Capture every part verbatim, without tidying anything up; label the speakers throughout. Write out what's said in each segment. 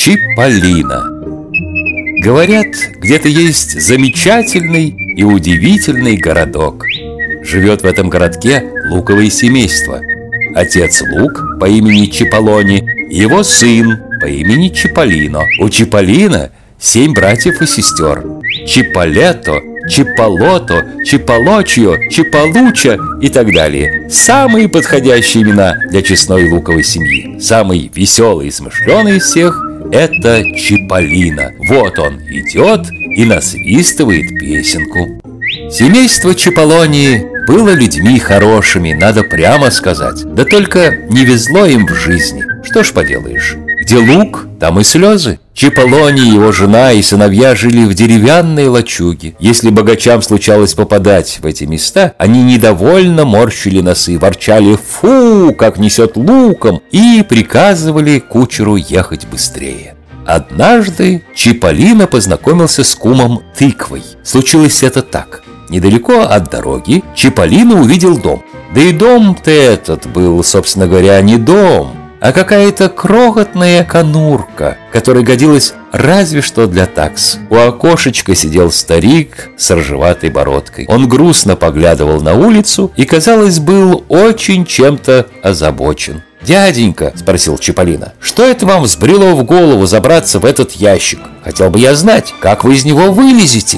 Speaker 1: Чиполлино. Говорят, где-то есть замечательный и удивительный городок. Живет в этом городке луковое семейство. Отец Лук по имени Чиполлони и его сын по имени Чиполлино. У Чиполлино семь братьев и сестер: Чиполлето, Чиполлото, Чиполочио, Чиполуча и так далее. Самые подходящие имена для честной луковой семьи. Самый веселый и смышленый из всех – это Чиполлино. Вот он идет и насвистывает песенку. Семейство Чиполлони было людьми хорошими, надо прямо сказать. Да только не везло им в жизни. Что ж поделаешь, где лук, там и слезы. Чиполлони, его жена и сыновья жили в деревянной лачуге. Если богачам случалось попадать в эти места, они недовольно морщили носы, ворчали «фу, как несет луком!» и приказывали кучеру ехать быстрее. Однажды Чиполлино познакомился с кумом Тыквой. Случилось это так. Недалеко от дороги Чиполлино увидел дом. Да и дом-то этот был, собственно говоря, не дом, а какая-то крохотная конурка, которая годилась разве что для такс. У окошечка сидел старик с рыжеватой бородкой. Он грустно поглядывал на улицу и, казалось, был очень чем-то озабочен. «Дяденька», — спросил Чиполлино, — «что это вам взбрело в голову забраться в этот ящик? Хотел бы я знать, как вы из него вылезете».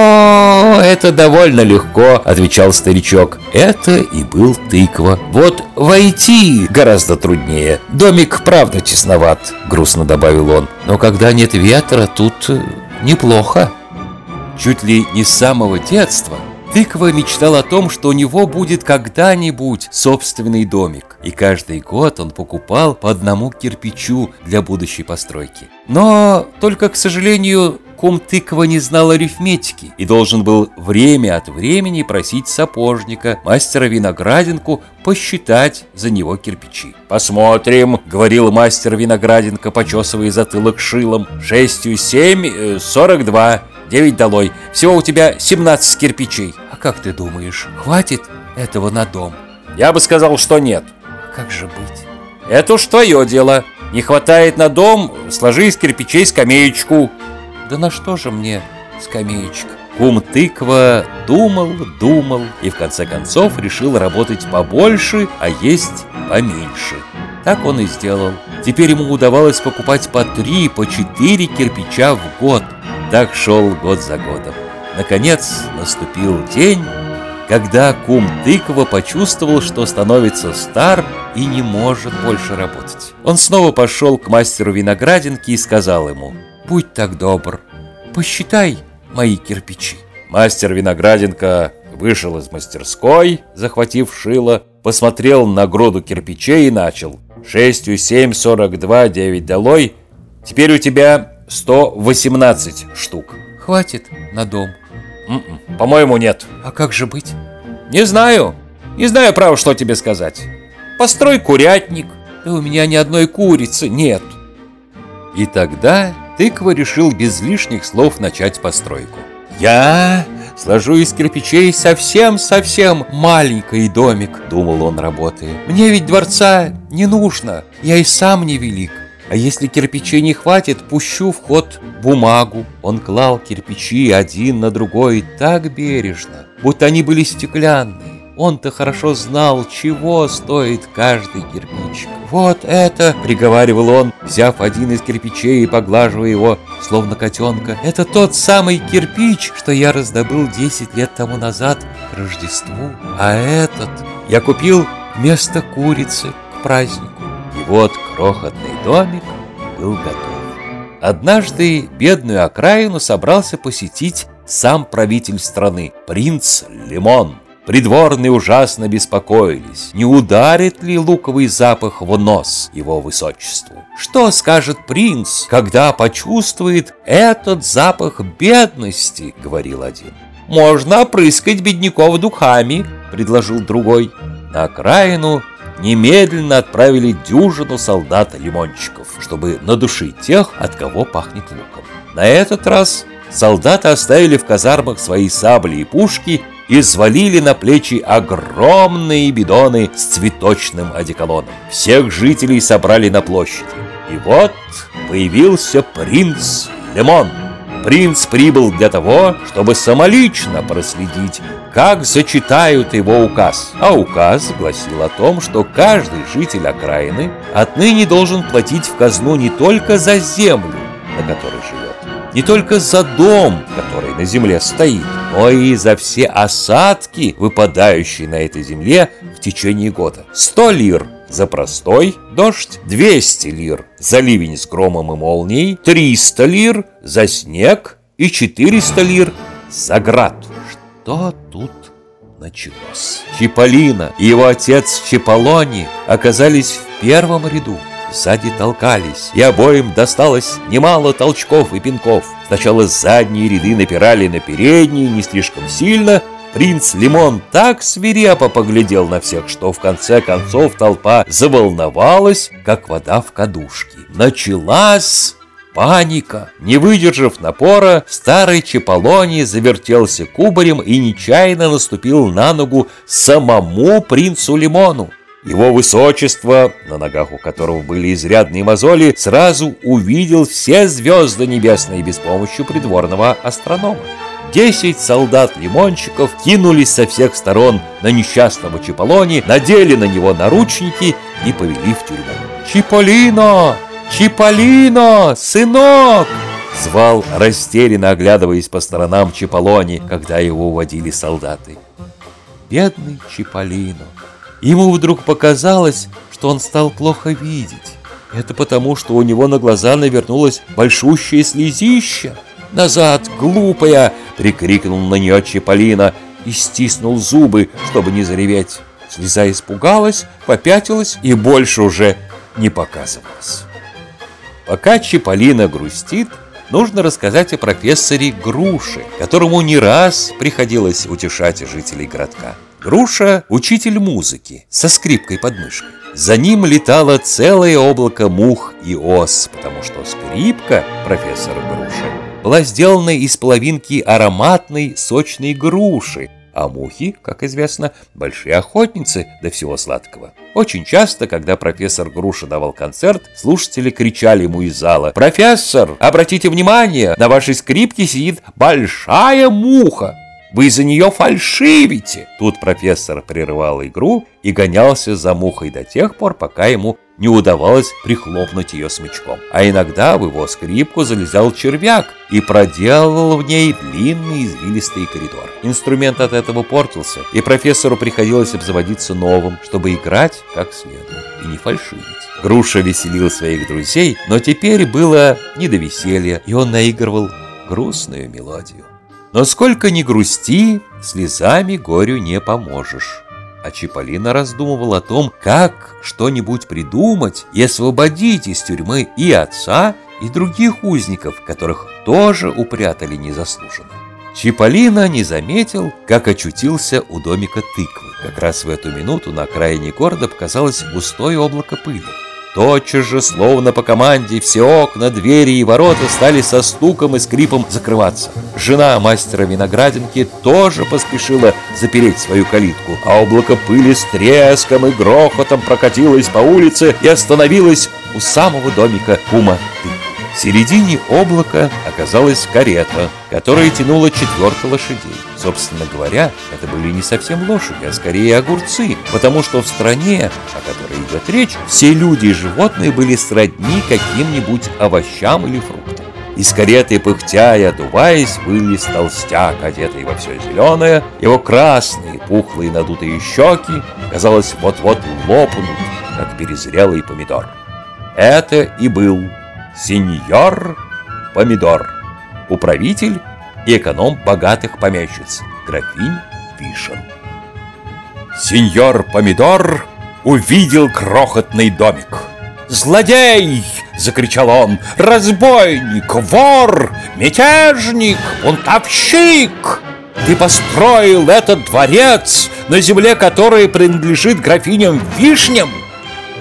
Speaker 1: «О, это довольно легко», — отвечал старичок. Это и был Тыква. «Вот войти гораздо труднее. Домик правда тесноват», — грустно добавил он. «Но когда нет ветра, тут неплохо». Чуть ли не с самого детства Тыква мечтал о том, что у него будет когда-нибудь собственный домик. И каждый год он покупал по одному кирпичу для будущей постройки. Но только, к сожалению, кум Тыква не знал арифметики и должен был время от времени просить сапожника, мастера-виноградинку, посчитать за него кирпичи. «Посмотрим», — говорил мастер-виноградинка, почесывая затылок шилом. «Шестью семь, сорок два. Девять долой. Всего у тебя семнадцать кирпичей. А как ты думаешь, хватит этого на дом?» «Я бы сказал, что нет». «Как же быть?» «Это уж твое дело. Не хватает на дом, сложи из кирпичей скамеечку». «Да на что же мне скамеечка?» Кум Тыква думал, думал и в конце концов решил работать побольше, а есть поменьше. Так он и сделал. Теперь ему удавалось покупать по три, по четыре кирпича в год. Так шел год за годом. Наконец наступил день, когда кум Тыква почувствовал, что становится стар и не может больше работать. Он снова пошел к мастеру виноградинки и сказал ему: «Будь так добр, посчитай мои кирпичи». Мастер виноградинка вышел из мастерской, захватив шило, посмотрел на груду кирпичей и начал: «Шестью семь, сорок два, девять долой. Теперь у тебя сто восемнадцать штук. Хватит на дом?» «М-м, по-моему, нет». «А как же быть?» «Не знаю. Не знаю, право, что тебе сказать. Построй курятник». «Да у меня ни одной курицы нет». И тогда Тыква решил без лишних слов начать постройку. «Я сложу из кирпичей совсем-совсем маленький домик», — думал он, работая. «Мне ведь дворца не нужно, я и сам не велик. А если кирпичей не хватит, пущу в ход бумагу». Он клал кирпичи один на другой так бережно, будто они были стеклянные. Он-то хорошо знал, чего стоит каждый кирпич. «Вот это», — приговаривал он, взяв один из кирпичей и поглаживая его, словно котенка, «это тот самый кирпич, что я раздобыл десять лет тому назад к Рождеству. А этот я купил вместо курицы к празднику». И вот крохотный домик был готов. Однажды бедную окраину собрался посетить сам правитель страны, принц Лимон. Придворные ужасно беспокоились, не ударит ли луковый запах в нос его высочеству. Что скажет принц, когда почувствует этот запах бедности, говорил один. «Можно опрыскать бедняков духами», предложил другой. На окраину немедленно отправили дюжину солдат-лимончиков, чтобы надушить тех, от кого пахнет луком. На этот раз солдаты оставили в казармах свои сабли и пушки и взвалили на плечи огромные бидоны с цветочным одеколоном. Всех жителей собрали на площади. И вот появился принц Лимон. Принц прибыл для того, чтобы самолично проследить, как зачитают его указ. А указ гласил о том, что каждый житель окраины отныне должен платить в казну не только за землю, на которой живет, не только за дом, который на земле стоит, но и за все осадки, выпадающие на этой земле в течение года. Сто лир за простой дождь, двести лир за ливень с громом и молнией, триста лир за снег и четыреста лир за град. Что тут началось? Чиполлино и его отец Чиполлони оказались в первом ряду. Сзади толкались, и обоим досталось немало толчков и пинков. Сначала задние ряды напирали на передние не слишком сильно. Принц Лимон так свирепо поглядел на всех, что в конце концов толпа заволновалась, как вода в кадушке. Началась паника. Не выдержав напора, старый Чиполлони завертелся кубарем и нечаянно наступил на ногу самому принцу Лимону. Его высочество, на ногах у которого были изрядные мозоли, сразу увидел все звезды небесные без помощи придворного астронома. Десять солдат-лимонщиков кинулись со всех сторон на несчастного Чиполлони, надели на него наручники и повели в тюрьму. «Чиполлино! Чиполлино! Сынок!» — звал, растерянно оглядываясь по сторонам Чиполлони, когда его уводили солдаты. Бедный Чиполлино! Ему вдруг показалось, что он стал плохо видеть. Это потому, что у него на глаза навернулось большущее слезище. «Назад, глупая!» — прикрикнул на нее Чиполлино и стиснул зубы, чтобы не зареветь. Слеза испугалась, попятилась и больше уже не показывалась. Пока Чиполлино грустит, нужно рассказать о профессоре Груше, которому не раз приходилось утешать жителей городка. Груша – учитель музыки со скрипкой под мышкой. За ним летало целое облако мух и ос, потому что скрипка профессора Груши была сделана из половинки ароматной сочной груши, а мухи, как известно, большие охотницы до всего сладкого. Очень часто, когда профессор Груша давал концерт, слушатели кричали ему из зала: «Профессор, обратите внимание, на вашей скрипке сидит большая муха! Вы за нее фальшивите!» Тут профессор прерывал игру и гонялся за мухой до тех пор, пока ему не удавалось прихлопнуть ее смычком. А иногда в его скрипку залезал червяк и проделывал в ней длинный извилистый коридор. Инструмент от этого портился, и профессору приходилось обзаводиться новым, чтобы играть как следует и не фальшивить. Груша веселил своих друзей, но теперь было не до веселья, и он наигрывал грустную мелодию. Но сколько ни грусти, слезами горю не поможешь. А Чиполлино раздумывал о том, как что-нибудь придумать и освободить из тюрьмы и отца, и других узников, которых тоже упрятали незаслуженно. Чиполлино не заметил, как очутился у домика тыквы. Как раз в эту минуту на окраине города показалось густое облако пыли. Тотчас же, словно по команде, все окна, двери и ворота стали со стуком и скрипом закрываться. Жена мастера виноградинки тоже поспешила запереть свою калитку, а облако пыли с треском и грохотом прокатилось по улице и остановилось у самого домика кума тыквы. В середине облака оказалась карета, которая тянула четверка лошадей. Собственно говоря, это были не совсем лошади, а скорее огурцы, потому что в стране, о которой идет речь, все люди и животные были сродни каким-нибудь овощам или фруктам. Из кареты, пыхтя и одуваясь, вылез толстяк, одетый во все зеленое. Его красные, пухлые, надутые щеки, казалось, вот-вот лопнут, как перезрелый помидор. Это и был сеньор Помидор, управитель и эконом богатых помещиц, графинь Вишен. Сеньор Помидор увидел крохотный домик. «Злодей!» — закричал он. «Разбойник! Вор! Мятежник! Бунтовщик! Ты построил этот дворец, на земле которой принадлежит графиням Вишням!»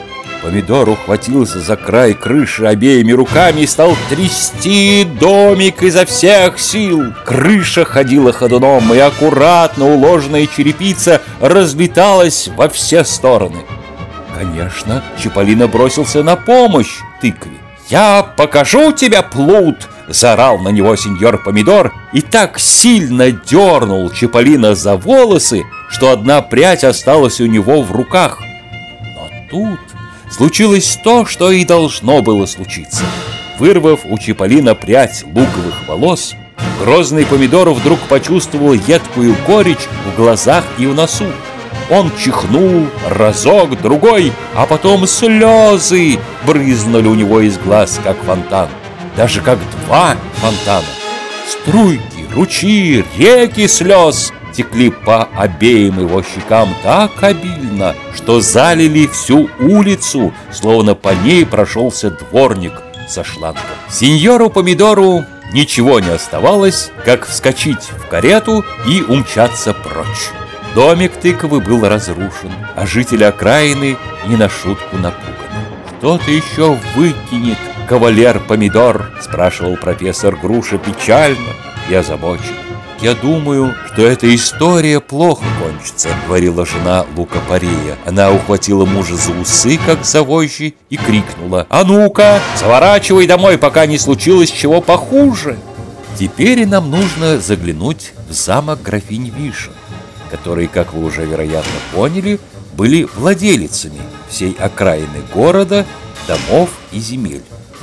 Speaker 1: Помидор ухватился за край крыши обеими руками и стал трясти домик изо всех сил. Крыша ходила ходуном, и аккуратно уложенная черепица разлеталась во все стороны. Конечно, Чиполлино бросился на помощь тыкве. «Я покажу тебе, плут!» — заорал на него сеньор Помидор и так сильно дернул Чиполлино за волосы, что одна прядь осталась у него в руках. Но тут случилось то, что и должно было случиться. Вырвав у Чиполлино прядь луковых волос, грозный Помидор вдруг почувствовал едкую горечь в глазах и в носу. Он чихнул разок, другой, а потом слезы брызнули у него из глаз, как фонтан. Даже как два фонтана. Струйки, ручьи, реки слез текли по обеим его щекам так обильно, что залили всю улицу, словно по ней прошелся дворник со шлангом. Сеньору Помидору ничего не оставалось, как вскочить в карету и умчаться прочь. Домик тыквы был разрушен, а жители окраины не на шутку напуганы. «Что-то еще выкинет кавалер Помидор?» — спрашивал профессор Груша печально и озабочен. «Я думаю, что эта история плохо кончится», — говорила жена Лукопарея. Она ухватила мужа за усы, как за вожжи, и крикнула: «А ну-ка, заворачивай домой, пока не случилось чего похуже!» Теперь нам нужно заглянуть в замок графинь Вишен, которые, как вы уже, вероятно, поняли, были владелицами всей окраины города, домов и земель.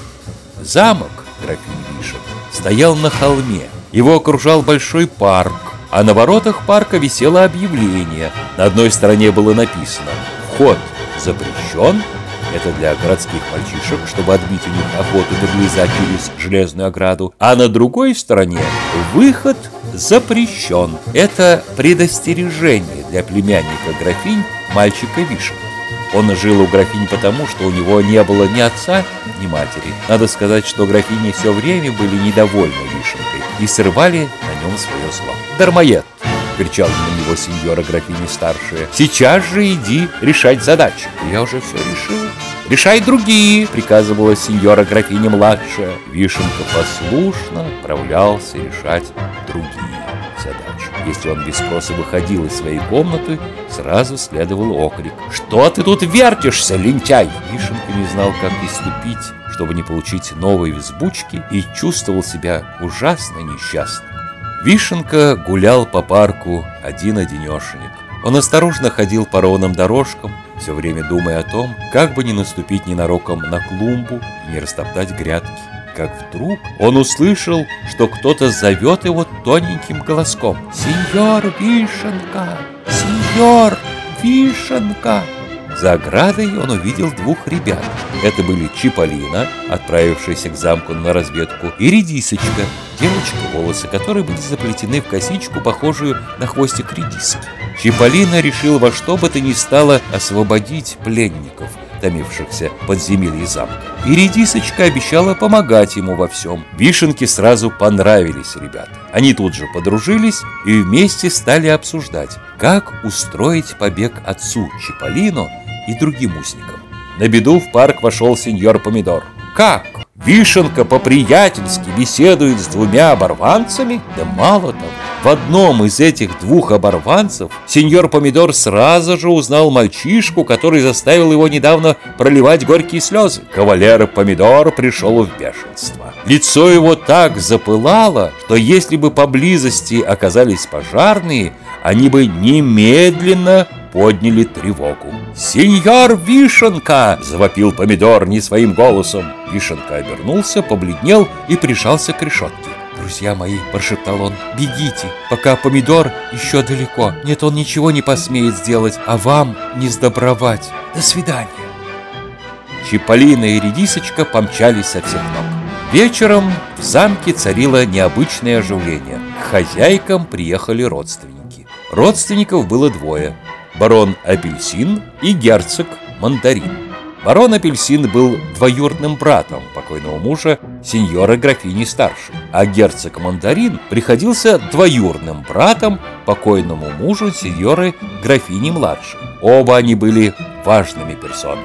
Speaker 1: Замок графинь Вишен стоял на холме. Его окружал большой парк, а на воротах парка висело объявление. На одной стороне было написано: «Вход запрещен». Это для городских мальчишек, чтобы отбить у них охоту до грыза через железную ограду. А на другой стороне «Выход запрещен». Это предостережение для племянника графинь, мальчика Вишен. Он жил у графинь потому, что у него не было ни отца, ни матери. Надо сказать, что графини все время были недовольны Вишенкой и срывали на нем свое зло. «Дармоед!» — кричал на него сеньора графини старшая. «Сейчас же иди решать задачи». «Я уже все решил». «Решай другие!» — приказывала сеньора графиня младшая. Вишенка послушно отправлялся решать другие задачи. Если он без спроса выходил из своей комнаты, сразу следовал окрик: «Что ты тут вертишься, лентяй?» Вишенка не знал, как поступить, чтобы не получить новой взбучки, и чувствовал себя ужасно несчастным. Вишенка гулял по парку один-одинешенек. Он осторожно ходил по ровным дорожкам, все время думая о том, как бы не наступить ненароком на клумбу и не растоптать грядки. Как вдруг он услышал, что кто-то зовет его тоненьким голоском: «Сеньор Вишенка! Сеньор Вишенка!» За оградой он увидел двух ребят. Это были Чиполлино, отправившийся к замку на разведку, и Редисочка, девочка, волосы которой были заплетены в косичку, похожую на хвостик редиски. Чиполлино решил во что бы то ни стало освободить пленников, томившихся в подземелье замка. И Редисочка обещала помогать ему во всем. Вишенке сразу понравились ребята. Они тут же подружились и вместе стали обсуждать, как устроить побег отцу Чиполлино и другим узникам. На беду в парк вошел сеньор Помидор. «Как? Вишенка по-приятельски беседует с двумя оборванцами?» Да мало того, в одном из этих двух оборванцев сеньор Помидор сразу же узнал мальчишку, который заставил его недавно проливать горькие слезы. Кавалер Помидор пришел в бешенство. Лицо его так запылало, что если бы поблизости оказались пожарные, они бы немедленно подняли тревогу. «Сеньор Вишенка!» — завопил Помидор не своим голосом. Вишенка обернулся, побледнел и прижался к решетке. «Друзья мои!» — прошептал он. «Бегите, пока Помидор еще далеко. Нет, он ничего не посмеет сделать, а вам не сдобровать. До свидания!» Чиполлино и Редисочка помчались со всех ног. Вечером в замке царило необычное оживление. К хозяйкам приехали родственники. Родственников было двое: барон Апельсин и герцог Мандарин. Барон Апельсин был двоюродным братом покойного мужа сеньора графини старшей, а герцог Мандарин приходился двоюродным братом покойному мужу сеньоры графини младшей. Оба они были важными персонами.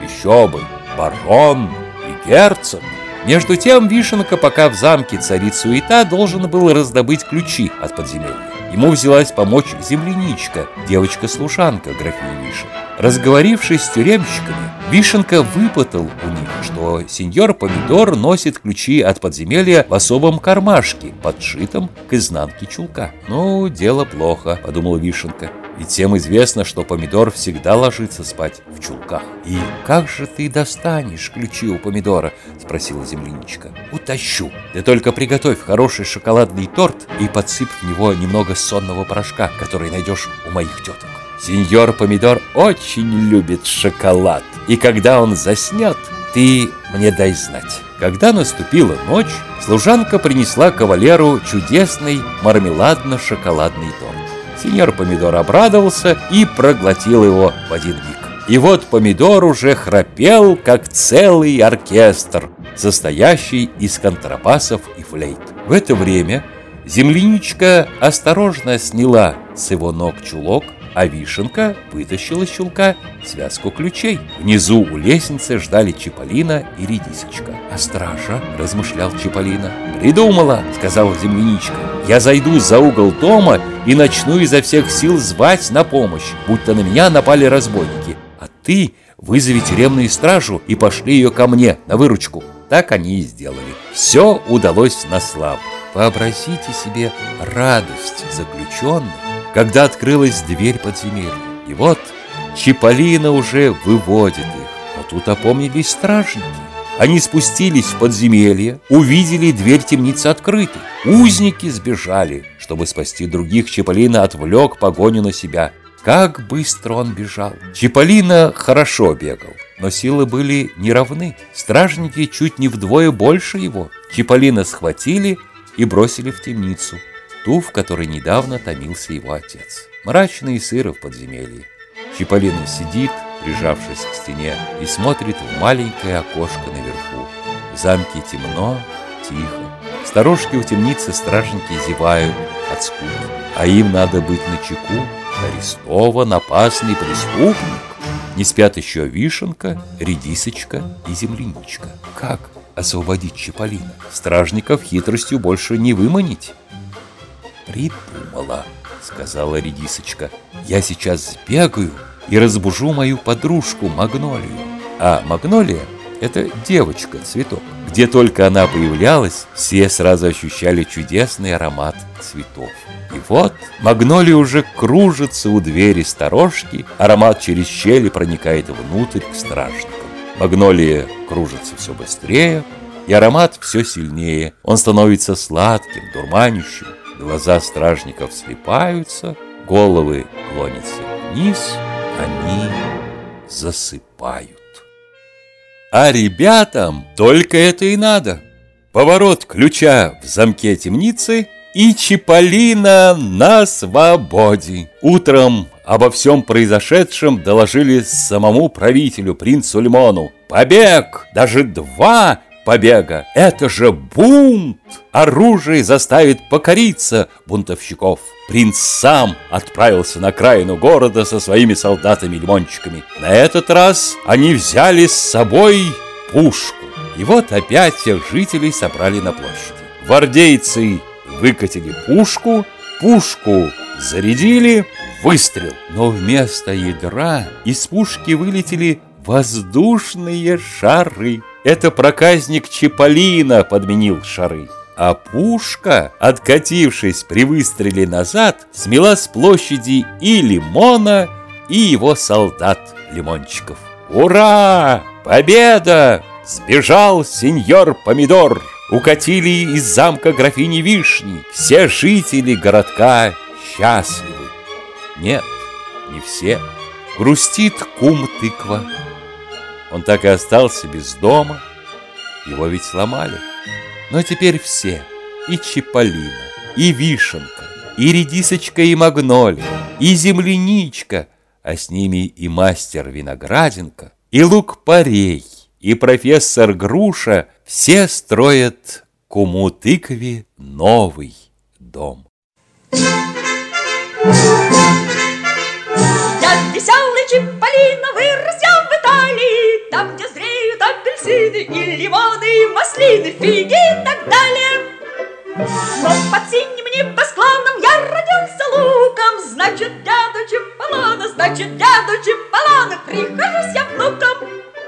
Speaker 1: Еще бы, барон и герцог. Между тем Вишенка, пока в замке царит суета, должен был раздобыть ключи от подземелья. Ему взялась помочь земляничка, девочка-служанка графини Вишен. Разговорившись с тюремщиками, Вишенка выпытал у них, что сеньор Помидор носит ключи от подземелья в особом кармашке, подшитом к изнанке чулка. «Ну, дело плохо», — подумал Вишенка. «Ведь всем известно, что Помидор всегда ложится спать в чулках». «И как же ты достанешь ключи у Помидора?» — спросила земляничка. «Утащу. Ты только приготовь хороший шоколадный торт и подсыпь в него немного сонного порошка, который найдешь у моих теток. Сеньор Помидор очень любит шоколад, и когда он заснет, ты мне дай знать». Когда наступила ночь, служанка принесла кавалеру чудесный мармеладно-шоколадный торт. Сеньор Помидор обрадовался и проглотил его в один миг. И вот Помидор уже храпел, как целый оркестр, состоящий из контрабасов и флейт. В это время земляничка осторожно сняла с его ног чулок, а Вишенка вытащила из чулка связку ключей. Внизу у лестницы ждали Чиполлино и Редисочка. «А стража?» – размышлял Чиполлино. «Придумала!» – сказала земляничка. «Я зайду за угол дома и начну изо всех сил звать на помощь, будто на меня напали разбойники. А ты вызови тюремную стражу и пошли ее ко мне на выручку». Так они и сделали. Все удалось на славу. Вообразите себе радость заключенных, когда открылась дверь подземелья. И вот Чиполлино уже выводит их. Но тут опомнились стражники. Они спустились в подземелье, увидели дверь темницы открытой. Узники сбежали. Чтобы спасти других, Чиполлино отвлек погоню на себя. Как быстро он бежал! Чиполлино хорошо бегал, но силы были неравны. Стражники чуть не вдвое больше его. Чиполлино схватили и бросили в темницу, ту, в которой недавно томился его отец. Мрачно и сыро в подземелье. Чиполлино сидит, прижавшись к стене, и смотрит в маленькое окошко наверху. В замке темно, тихо. Сторожки у темницы стражники зевают от скуки, а им надо быть начеку. Арестован опасный преступник. Не спят еще Вишенка, Редисочка и земляничка. Как освободить Чиполлино? Стражников хитростью больше не выманить. «Придумала», — сказала Редисочка. «Я сейчас сбегаю и разбужу мою подружку Магнолию». А Магнолия — это девочка-цветок. Где только она появлялась, все сразу ощущали чудесный аромат цветов. И вот Магнолия уже кружится у двери сторожки, аромат через щели проникает внутрь к стражникам. Магнолия кружится все быстрее, и аромат все сильнее. Он становится сладким, дурманящим. Глаза стражников слипаются, головы клонятся вниз, они засыпают. А ребятам только это и надо. Поворот ключа в замке темницы, и Чиполлино на свободе. Утром обо всем произошедшем доложили самому правителю, принцу Лимону. Побег! Даже два побега! Это же бунт! Оружие заставит покориться бунтовщиков. Принц сам отправился на окраину города со своими солдатами-лимончиками. На этот раз они взяли с собой пушку. И вот опять всех жителей собрали на площади. Гвардейцы выкатили пушку, пушку зарядили, выстрел. Но вместо ядра из пушки вылетели воздушные шары. Это проказник Чиполлино подменил шары. А пушка, откатившись при выстреле назад, смела с площади и Лимона, и его солдат-лимончиков. Ура! Победа! Сбежал сеньор Помидор! Укатили из замка графини Вишни. Все жители городка счастливы. Нет, не все. Грустит кум Тыква. Он так и остался без дома. Его ведь сломали. Но теперь все, и Чиполлино, и Вишенка, и Редисочка, и Магнолия, и земляничка, а с ними и мастер Виноградинка, и Лук-Порей, и профессор Груша, все строят куму Тыкве новый дом.
Speaker 2: Я веселый Чиполлино, вырос я в Италии, значит, дяду Чемполона, значит, дяду Чемполона, прихожусь я внуком.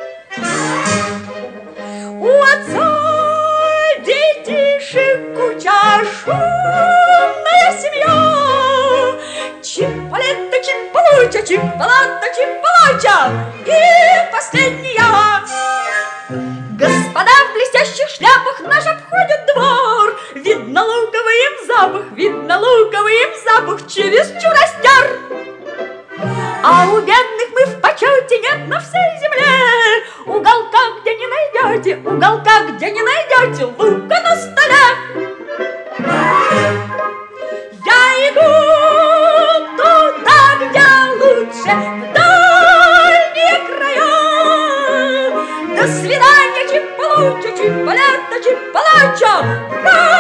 Speaker 2: У отца детишек куча, шумная семья. Чемполетта, Чемполуча, Чемполата, Чемполуча, и последняя. Господа в блестящих шляпах наш обходят двор. Видно луковый им запах, видно луковый им запах, чересчур остер. А у бедных мы в почете нет на всей земле. Уголка, где не найдете, уголка, где не найдете лука на столе. Я иду туда, где лучше, в дальние края. До свидания, Чемполуча, Чемполетта, Чемполуча.